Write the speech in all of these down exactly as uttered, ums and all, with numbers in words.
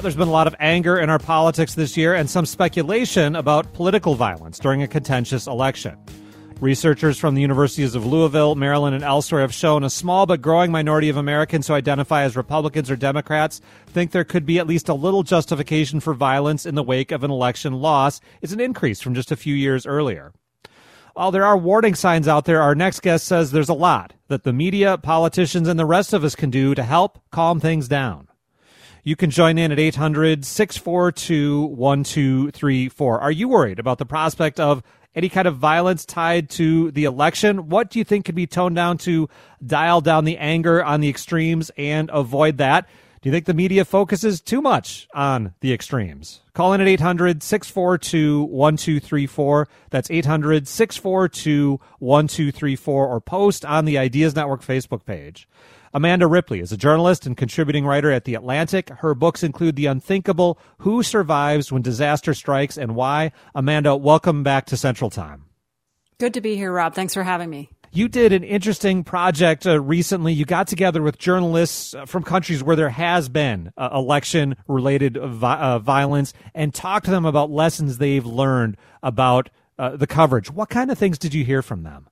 There's been a lot of anger in our politics this year and some speculation about political violence during a contentious election. Researchers from the universities of Louisville, Maryland, and elsewhere have shown a small but growing minority of Americans who identify as Republicans or Democrats think there could be at least a little justification for violence in the wake of an election loss. It's an increase from just a few years earlier. While there are warning signs out there, our next guest says there's a lot that the media, politicians, and the rest of us can do to help calm things down. You can join in at eight hundred, six four two, one two three four. Are you worried about the prospect of any kind of violence tied to the election? What do you think could be toned down to dial down the anger on the extremes and avoid that? Do you think the media focuses too much on the extremes? Call in at eight hundred, six four two, one two three four. That's eight hundred, six four two, one two three four, or post on the Ideas Network Facebook page. Amanda Ripley is a journalist and contributing writer at The Atlantic. Her books include The Unthinkable, Who Survives When Disaster Strikes and Why. Amanda, welcome back to Central Time. Good to be here, Rob. Thanks for having me. You did an interesting project uh, recently. You got together with journalists uh, from countries where there has been uh, election-related vi- uh, violence and talked to them about lessons they've learned about uh, the coverage. What kind of things did you hear from them?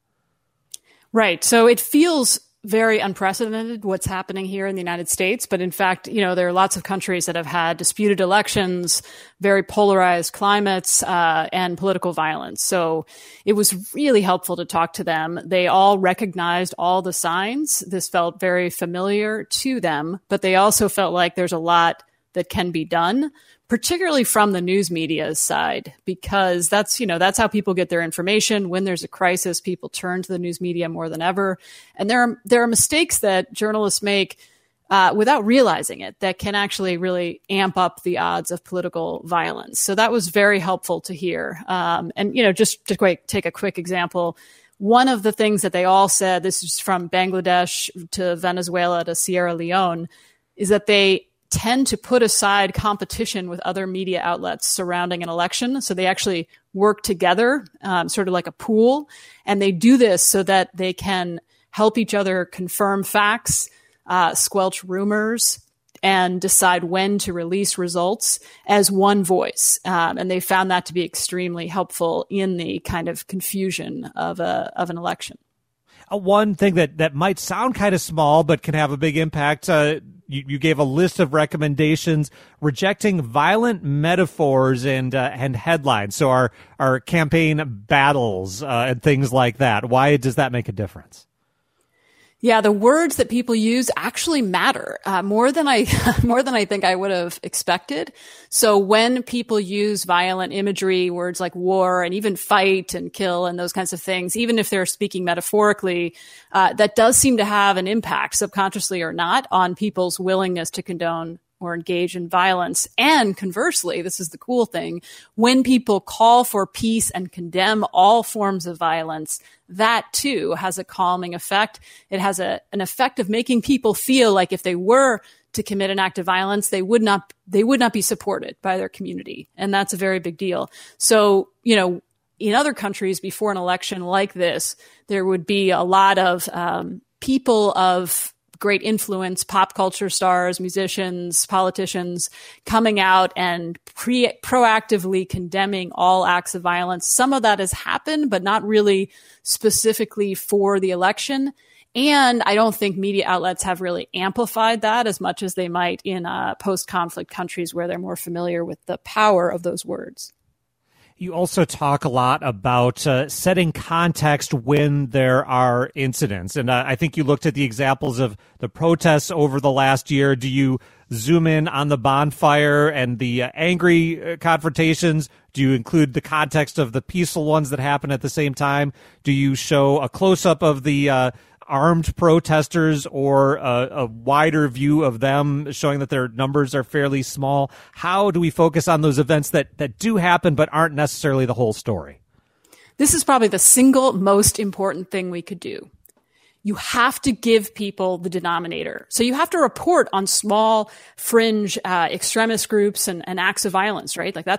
Right. So it feels very unprecedented what's happening here in the United States. But in fact, you know, there are lots of countries that have had disputed elections, very polarized climates, uh, and political violence. So it was really helpful to talk to them. They all recognized all the signs. This felt very familiar to them, but they also felt like there's a lot that can be done, particularly from the news media's side, because that's, you know, that's how people get their information. When there's a crisis, people turn to the news media more than ever. And there are, there are mistakes that journalists make uh, without realizing it that can actually really amp up the odds of political violence. So that was very helpful to hear. Um, and, you know, just to quick, take a quick example, one of the things that they all said, this is from Bangladesh to Venezuela to Sierra Leone, is that they tend to put aside competition with other media outlets surrounding an election. So they actually work together, um, sort of like a pool. And they do this so that they can help each other confirm facts, uh, squelch rumors, and decide when to release results as one voice. Um, and they found that to be extremely helpful in the kind of confusion of a, of an election. Uh, one thing that, that might sound kind of small, but can have a big impact, uh, You, you gave a list of recommendations rejecting violent metaphors and uh, and headlines. So our our campaign battles uh, and things like that. Why does that make a difference? Yeah, the words that people use actually matter uh, more than I more than I think I would have expected. So when people use violent imagery, words like war and even fight and kill and those kinds of things, even if they're speaking metaphorically, uh, that does seem to have an impact, subconsciously or not, on people's willingness to condone or engage in violence. And conversely, this is the cool thing, when people call for peace and condemn all forms of violence, that too has a calming effect. It has a, an effect of making people feel like if they were to commit an act of violence, they would not, they would not be supported by their community. And that's a very big deal. So, you know, in other countries before an election like this, there would be a lot of um, people of great influence, pop culture stars, musicians, politicians coming out and pre- proactively condemning all acts of violence. Some of that has happened, but not really specifically for the election. And I don't think media outlets have really amplified that as much as they might in uh, post-conflict countries where they're more familiar with the power of those words. You also talk a lot about uh, setting context when there are incidents. And uh, I think you looked at the examples of the protests over the last year. Do you zoom in on the bonfire and the uh, angry uh, confrontations? Do you include the context of the peaceful ones that happen at the same time? Do you show a close-up of the uh, armed protesters or a, a wider view of them showing that their numbers are fairly small? How do we focus on those events that, that do happen but aren't necessarily the whole story? This is probably the single most important thing we could do. You have to give people the denominator. So you have to report on small fringe uh, extremist groups and, and acts of violence, right? Like that's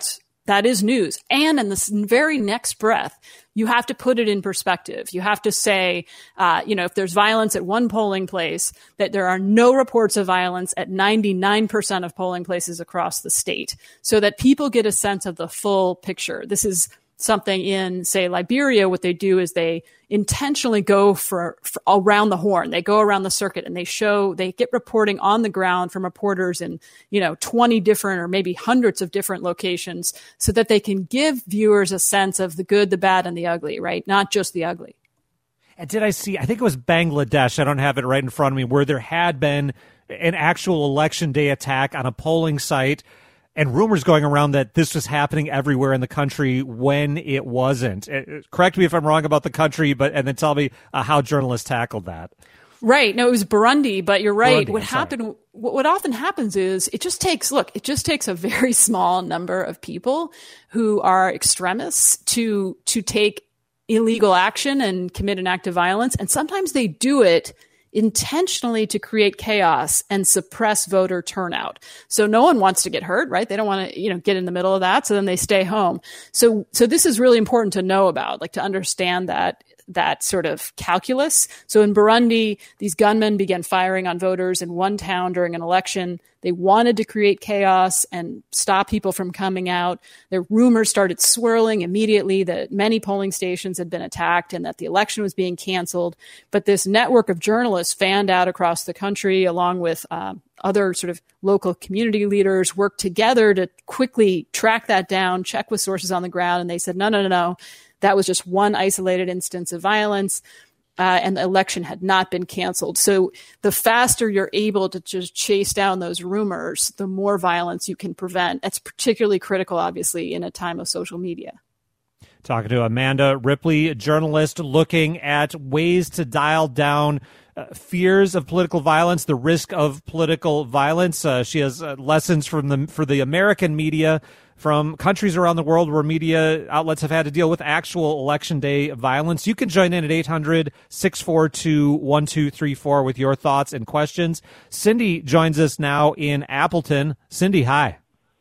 That is news. And in the very next breath, you have to put it in perspective. You have to say, uh, you know, if there's violence at one polling place, that there are no reports of violence at ninety-nine percent of polling places across the state, so that people get a sense of the full picture. This is something in, say, Liberia. What they do is they intentionally go for, for around the horn. They go around the circuit and they show, they get reporting on the ground from reporters in, you know, twenty different or maybe hundreds of different locations, so that they can give viewers a sense of the good, the bad, and the ugly, right? Not just the ugly. And did I see, I think it was Bangladesh, I don't have it right in front of me, where there had been an actual election day attack on a polling site, and rumors going around that this was happening everywhere in the country when it wasn't. Uh, correct me if I'm wrong about the country, but and then tell me uh, how journalists tackled that. Right. No, it was Burundi, but you're right. Burundi, what happened, what, what often happens is it just takes, look, it just takes a very small number of people who are extremists to, to take illegal action and commit an act of violence. And sometimes they do it intentionally to create chaos and suppress voter turnout. So no one wants to get hurt, right? They don't want to, you know, get in the middle of that. So then they stay home. So, so this is really important to know about, like to understand that, that sort of calculus. So in Burundi, these gunmen began firing on voters in one town during an election. They wanted to create chaos and stop people from coming out. Their rumors started swirling immediately that many polling stations had been attacked and that the election was being canceled. But this network of journalists fanned out across the country, along with uh, other sort of local community leaders, worked together to quickly track that down, check with sources on the ground. And they said, no, no, no, no. That was just one isolated instance of violence, uh, and the election had not been canceled. So the faster you're able to just chase down those rumors, the more violence you can prevent. That's particularly critical, obviously, in a time of social media. Talking to Amanda Ripley, a journalist looking at ways to dial down uh, fears of political violence, the risk of political violence. Uh, she has uh, lessons from the for the American media from countries around the world where media outlets have had to deal with actual election day violence. You can join in at eight hundred, six four two, one two three four with your thoughts and questions. Cindy joins us now in Appleton. Cindy, hi.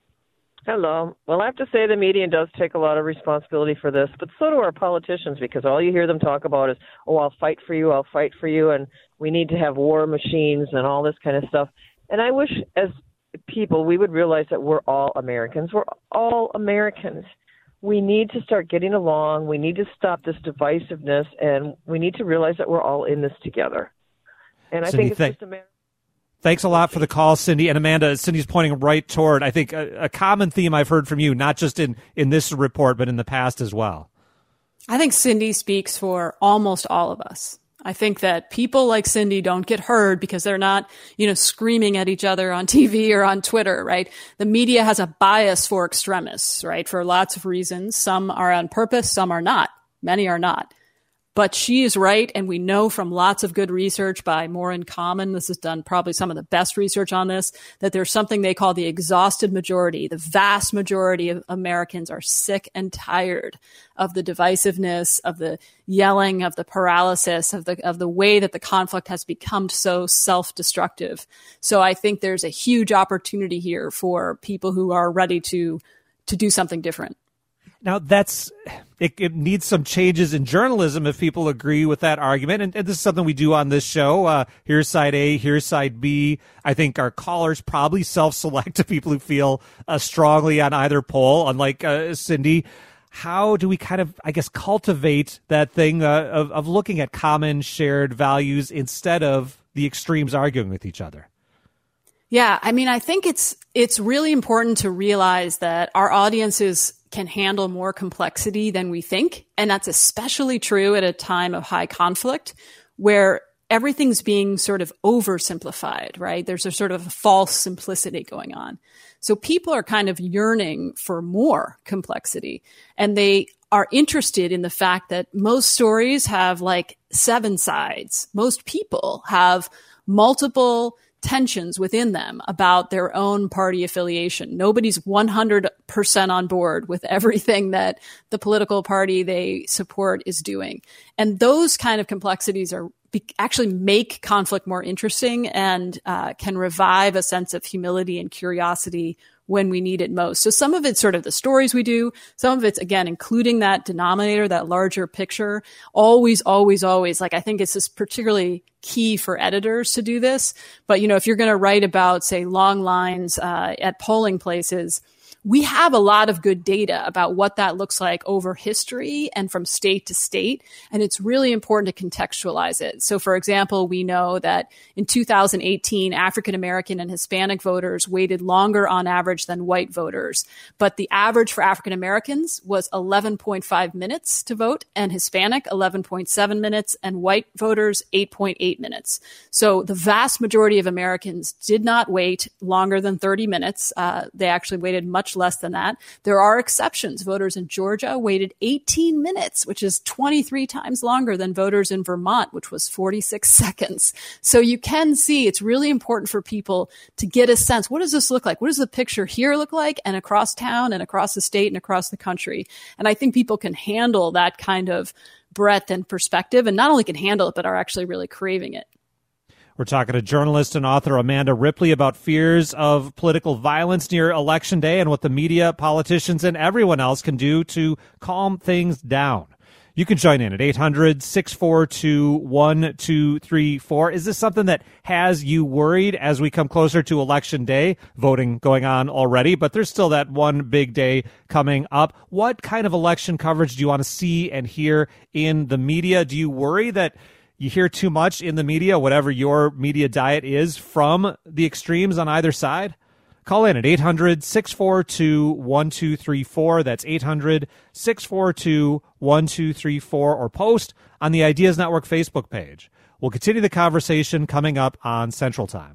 Hello. Well, I have to say the media does take a lot of responsibility for this, but so do our politicians, because all you hear them talk about is, oh, I'll fight for you, I'll fight for you, and we need to have war machines and all this kind of stuff. And I wish as people, we would realize that we're all Americans. We're all Americans. We need to start getting along. We need to stop this divisiveness, and we need to realize that we're all in this together. And I Cindy, think it's th- just America. Thanks a lot for the call, Cindy. And Amanda, Cindy's pointing right toward, I think, a, a common theme I've heard from you, not just in, in this report, but in the past as well. I think Cindy speaks for almost all of us. I think that people like Cindy don't get heard because they're not, you know, screaming at each other on T V or on Twitter, right? The media has a bias for extremists, right? For lots of reasons. Some are on purpose, some are not. Many are not. But she is right, and we know from lots of good research by More in Common, this has done probably some of the best research on this, that there's something they call the exhausted majority. The vast majority of Americans are sick and tired of the divisiveness, of the yelling, of the paralysis, of the of the way that the conflict has become so self-destructive. So I think there's a huge opportunity here for people who are ready to to do something different. Now, that's it, it needs some changes in journalism if people agree with that argument. And, and this is something we do on this show. Uh, here's side A, here's side B. I think our callers probably self-select to people who feel uh, strongly on either pole, unlike uh, Cindy. How do we kind of, I guess, cultivate that thing uh, of, of looking at common shared values instead of the extremes arguing with each other? Yeah, I mean, I think it's it's really important to realize that our audiences can handle more complexity than we think. And that's especially true at a time of high conflict where everything's being sort of oversimplified, right? There's a sort of false simplicity going on. So people are kind of yearning for more complexity, and they are interested in the fact that most stories have like seven sides. Most people have multiple tensions within them about their own party affiliation. Nobody's one hundred percent on board with everything that the political party they support is doing. And those kind of complexities are be- actually make conflict more interesting and uh, can revive a sense of humility and curiosity when we need it most. So some of it's sort of the stories we do. Some of it's, again, including that denominator, that larger picture. Always, always, always. Like, I think it's just particularly key for editors to do this. But, you know, if you're going to write about, say, long lines uh, at polling places, we have a lot of good data about what that looks like over history and from state to state. And it's really important to contextualize it. So, for example, we know that in two thousand eighteen, African American and Hispanic voters waited longer on average than white voters. But the average for African Americans was eleven point five minutes to vote, and Hispanic eleven point seven minutes, and white voters eight point eight minutes. So the vast majority of Americans did not wait longer than thirty minutes. Uh, they actually waited much less than that. There are exceptions. Voters in Georgia waited eighteen minutes, which is twenty-three times longer than voters in Vermont, which was forty-six seconds. So you can see it's really important for people to get a sense. What does this look like? What does the picture here look like, and across town and across the state and across the country? And I think people can handle that kind of breadth and perspective, and not only can handle it, but are actually really craving it. We're talking to journalist and author Amanda Ripley about fears of political violence near Election Day and what the media, politicians, and everyone else can do to calm things down. You can join in at eight hundred, six four two, one two three four. Is this something that has you worried as we come closer to Election Day? Voting going on already, but there's still that one big day coming up. What kind of election coverage do you want to see and hear in the media? Do you worry that you hear too much in the media, whatever your media diet is, from the extremes on either side? Call in at eight hundred, six four two, one two three four. That's eight hundred, six four two, one two three four, or post on the Ideas Network Facebook page. We'll continue the conversation coming up on Central Time.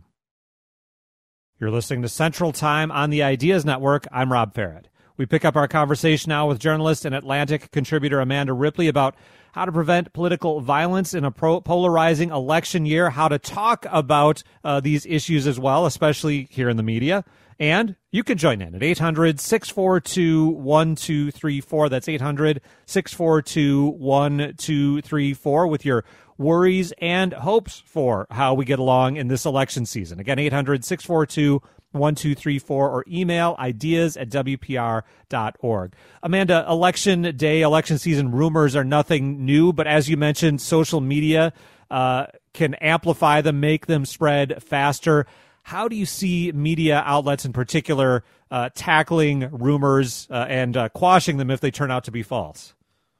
You're listening to Central Time on the Ideas Network. I'm Rob Farrett. We pick up our conversation now with journalist and Atlantic contributor Amanda Ripley about how to prevent political violence in a pro- polarizing election year, how to talk about uh, these issues as well, especially here in the media. And you can join in at eight hundred, six four two, one two three four. That's eight hundred, six four two, one two three four with your worries and hopes for how we get along in this election season. Again, eight hundred, six four two, one two three four, or email ideas at w p r dot org. Amanda, election day, election season rumors are nothing new, but as you mentioned, social media uh, can amplify them, make them spread faster. How do you see media outlets in particular uh, tackling rumors uh, and uh, quashing them if they turn out to be false?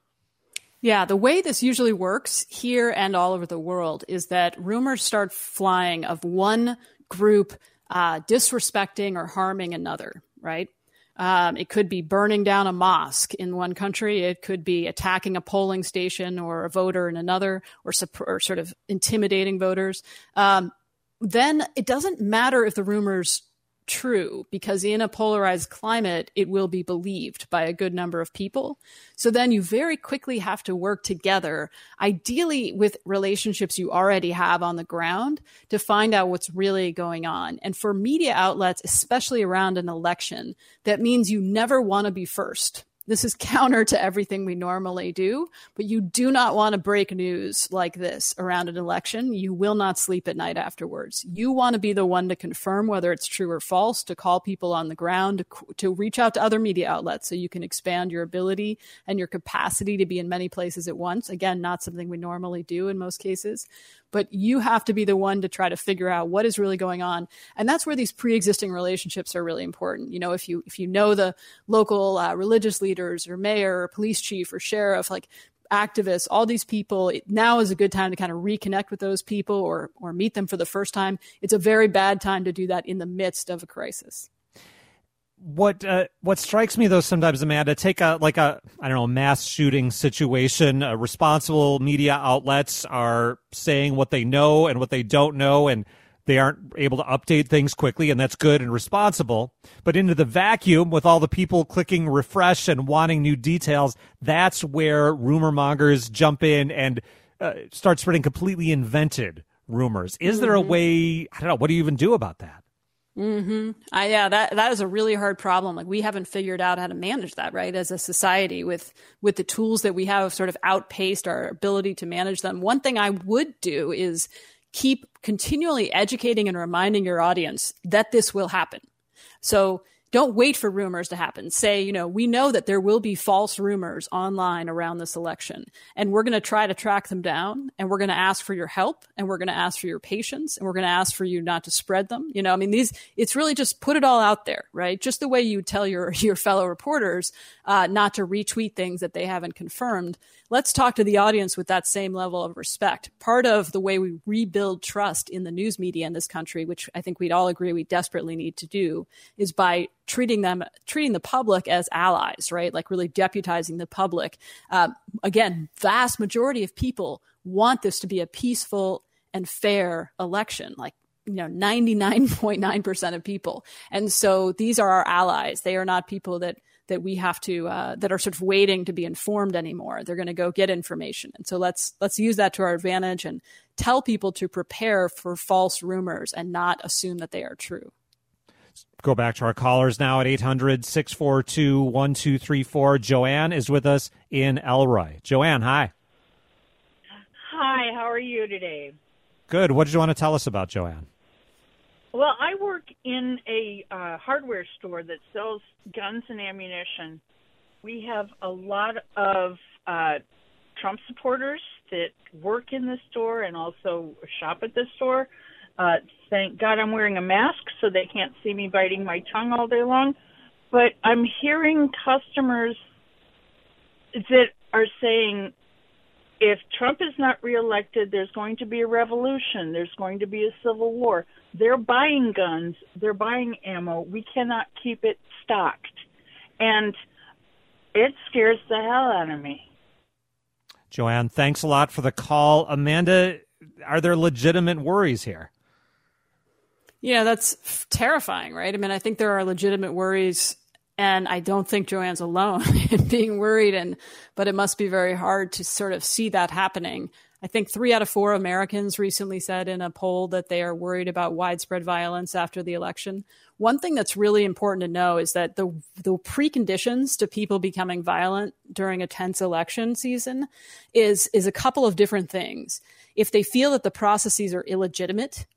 Yeah, the way this usually works here and all over the world is that rumors start flying of one group uh, disrespecting or harming another, right? Um, it could be burning down a mosque in one country. It could be attacking a polling station or a voter in another, or, supp- or sort of intimidating voters. Um, then it doesn't matter if the rumor's true, because in a polarized climate, it will be believed by a good number of people. So then you very quickly have to work together, ideally with relationships you already have on the ground, to find out what's really going on. And for media outlets, especially around an election, that means you never want to be first. This is counter to everything we normally do, but you do not want to break news like this around an election. You will not sleep at night afterwards. You want to be the one to confirm whether it's true or false, to call people on the ground, to, to reach out to other media outlets so you can expand your ability and your capacity to be in many places at once. Again, not something we normally do in most cases, but you have to be the one to try to figure out what is really going on. And that's where these pre-existing relationships are really important. You know, if you, if you know the local uh, religious leaders or mayor or police chief or sheriff, like activists, all these people, now is a good time to kind of reconnect with those people or, or meet them for the first time. It's a very bad time to do that in the midst of a crisis. What uh, what strikes me, though, sometimes, Amanda, take a like a I don't know mass shooting situation. Uh, responsible media outlets are saying what they know and what they don't know, and they aren't able to update things quickly, and that's good and responsible. But into the vacuum, with all the people clicking refresh and wanting new details, that's where rumor mongers jump in and uh, start spreading completely invented rumors. Is mm-hmm. there a way? I don't know. What do you even do about that? Mm-hmm. I, yeah, that that is a really hard problem. Like, we haven't figured out how to manage that, right? As a society, with with the tools that we have, sort of outpaced our ability to manage them. One thing I would do is keep continually educating and reminding your audience that this will happen. So don't wait for rumors to happen. Say, you know, we know that there will be false rumors online around this election, and we're going to try to track them down, and we're going to ask for your help, and we're going to ask for your patience, and we're going to ask for you not to spread them. You know, I mean, these, it's really just put it all out there, right? Just the way you tell your, your fellow reporters uh, not to retweet things that they haven't confirmed. Let's talk to the audience with that same level of respect. Part of the way we rebuild trust in the news media in this country, which I think we'd all agree we desperately need to do, is by treating them, treating the public as allies, right? Like really deputizing the public. Uh, again, vast majority of people want this to be a peaceful and fair election, like, you know, ninety-nine point nine percent of people. And so these are our allies. They are not people that that we have to, uh, that are sort of waiting to be informed anymore. They're going to go get information. And so let's, let's use that to our advantage and tell people to prepare for false rumors and not assume that they are true. Go back to our callers now at eight hundred, six four two, one two three four. Joanne is with us in Elroy. Joanne, hi. Hi, how are you today? Good. What did you want to tell us about, Joanne? Well, I work in a uh, hardware store that sells guns and ammunition. We have a lot of uh, Trump supporters that work in the store and also shop at the store. Uh, thank God I'm wearing a mask so they can't see me biting my tongue all day long. But I'm hearing customers that are saying, if Trump is not reelected, there's going to be a revolution. There's going to be a civil war. They're buying guns. They're buying ammo. We cannot keep it stocked. And it scares the hell out of me. Joanne, thanks a lot for the call. Amanda, are there legitimate worries here? Yeah, that's f- terrifying, right? I mean, I think there are legitimate worries, and I don't think Joanne's alone in being worried, and but it must be very hard to sort of see that happening. I think three out of four Americans recently said in a poll that they are worried about widespread violence after the election. One thing that's really important to know is that the the preconditions to people becoming violent during a tense election season is is a couple of different things. If they feel that the processes are illegitimate,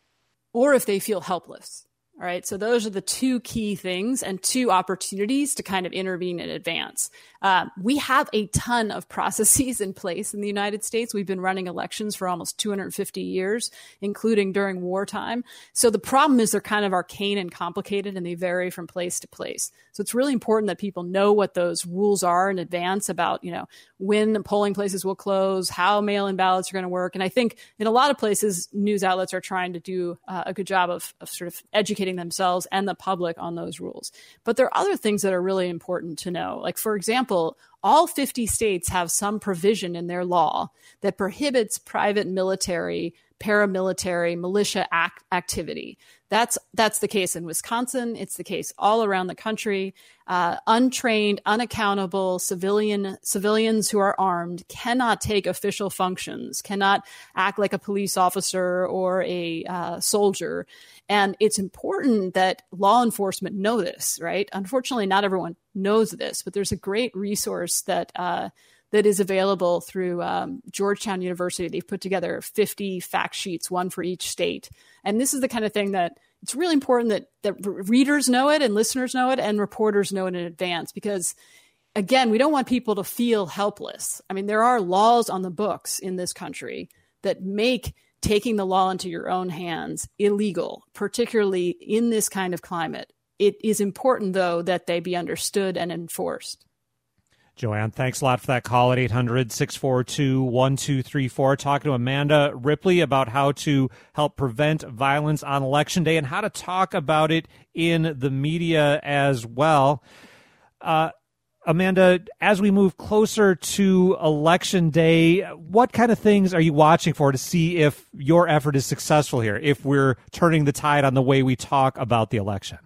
or if they feel helpless. All right. So those are the two key things and two opportunities to kind of intervene in advance. Uh, we have a ton of processes in place in the United States. We've been running elections for almost two hundred fifty years, including during wartime. So the problem is they're kind of arcane and complicated, and they vary from place to place. So it's really important that people know what those rules are in advance about, you know, when polling places will close, how mail-in ballots are going to work. And I think in a lot of places, news outlets are trying to do uh, a good job of, of sort of educating themselves and the public on those rules. But there are other things that are really important to know. Like, for example, all fifty states have some provision in their law that prohibits private military, paramilitary, militia act- activity. That's that's the case in Wisconsin. It's the case all around the country. Uh, untrained, unaccountable civilian civilians who are armed cannot take official functions, cannot act like a police officer or a uh, soldier. And it's important that law enforcement know this, right? Unfortunately, not everyone knows this, but there's a great resource that uh, that is available through um, Georgetown University. They've put together fifty fact sheets, one for each state. And this is the kind of thing that it's really important that, that readers know it and listeners know it and reporters know it in advance, because, again, we don't want people to feel helpless. I mean, there are laws on the books in this country that make taking the law into your own hands illegal, particularly in this kind of climate. It is important, though, that they be understood and enforced. Joanne, thanks a lot for that call at eight hundred, six four two, one two three four. Talking to Amanda Ripley about how to help prevent violence on Election Day and how to talk about it in the media as well. Uh, Amanda, as we move closer to Election Day, what kind of things are you watching for to see if your effort is successful here, if we're turning the tide on the way we talk about the election?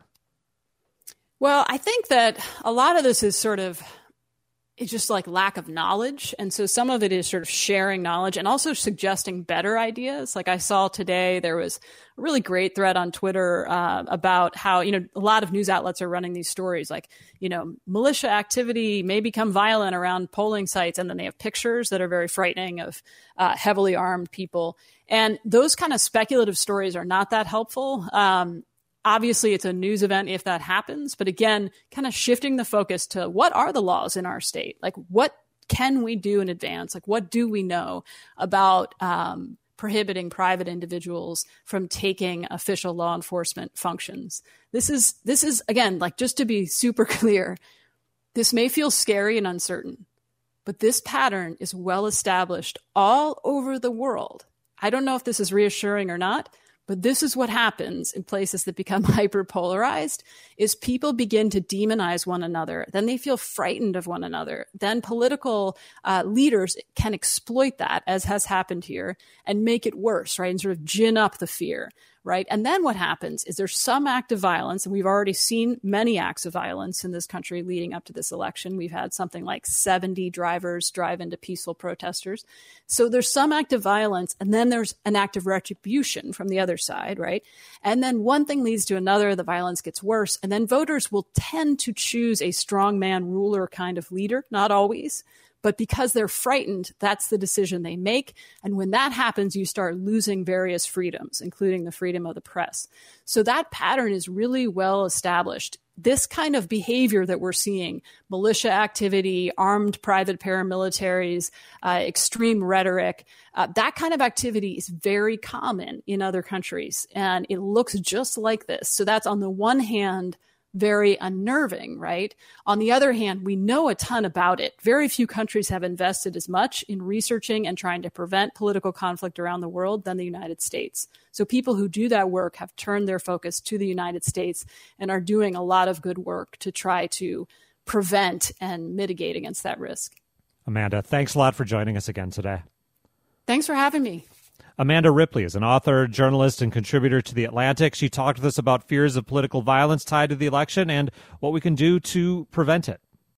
Well, I think that a lot of this is sort of it's just like lack of knowledge. And so some of it is sort of sharing knowledge and also suggesting better ideas. Like I saw today, there was a really great thread on Twitter uh, about how, you know, a lot of news outlets are running these stories like, you know, militia activity may become violent around polling sites. And then they have pictures that are very frightening of uh, heavily armed people. And those kind of speculative stories are not that helpful. Um, Obviously, it's a news event if that happens. But again, kind of shifting the focus to what are the laws in our state? Like, what can we do in advance? Like, what do we know about um, prohibiting private individuals from taking official law enforcement functions? This is, this is again, like, just to be super clear, this may feel scary and uncertain, but this pattern is well established all over the world. I don't know if this is reassuring or not, but this is what happens in places that become hyperpolarized, is people begin to demonize one another. Then they feel frightened of one another. Then political uh, leaders can exploit that, as has happened here, and make it worse, right? And sort of gin up the fear, right? And then what happens is there's some act of violence, and we've already seen many acts of violence in this country leading up to this election. We've had something like seventy drivers drive into peaceful protesters. So there's some act of violence, and then there's an act of retribution from the other side, right? And then one thing leads to another, the violence gets worse, and then voters will tend to choose a strongman ruler kind of leader, not always, but because they're frightened, that's the decision they make. And when that happens, you start losing various freedoms, including the freedom of the press. So that pattern is really well established. This kind of behavior that we're seeing, militia activity, armed private paramilitaries, uh, extreme rhetoric, uh, that kind of activity is very common in other countries. And it looks just like this. So that's, on the one hand, very unnerving, right? On the other hand, we know a ton about it. Very few countries have invested as much in researching and trying to prevent political conflict around the world than the United States. So people who do that work have turned their focus to the United States and are doing a lot of good work to try to prevent and mitigate against that risk. Amanda, thanks a lot for joining us again today. Thanks for having me. Amanda Ripley is an author, journalist, and contributor to The Atlantic. She talked with us about fears of political violence tied to the election and what we can do to prevent it.